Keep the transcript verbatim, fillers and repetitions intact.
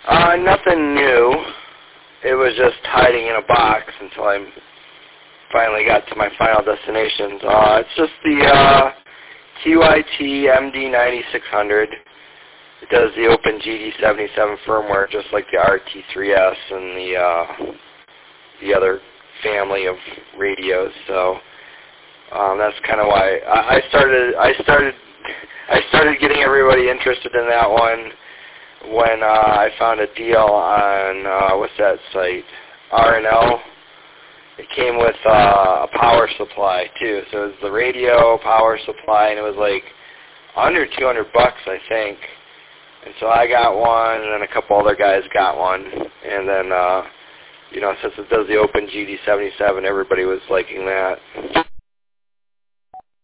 Uh, nothing new. It was just hiding in a box until I finally got to my final destinations. Uh, it's just the uh, T Y T M D ninety-six hundred. It does the Open G D seventy-seven firmware, just like the R T three S and the uh, the other family of radios. So um, that's kind of why I, I started. I started. I started getting everybody interested in that one when uh, I found a deal on uh, what's that site? R and L. It came with uh, a power supply too. So it was the radio, power supply, and it was like under two hundred bucks, I think. And so I got one, and then a couple other guys got one. And then, uh, you know, since it does the Open G D seventy-seven, everybody was liking that.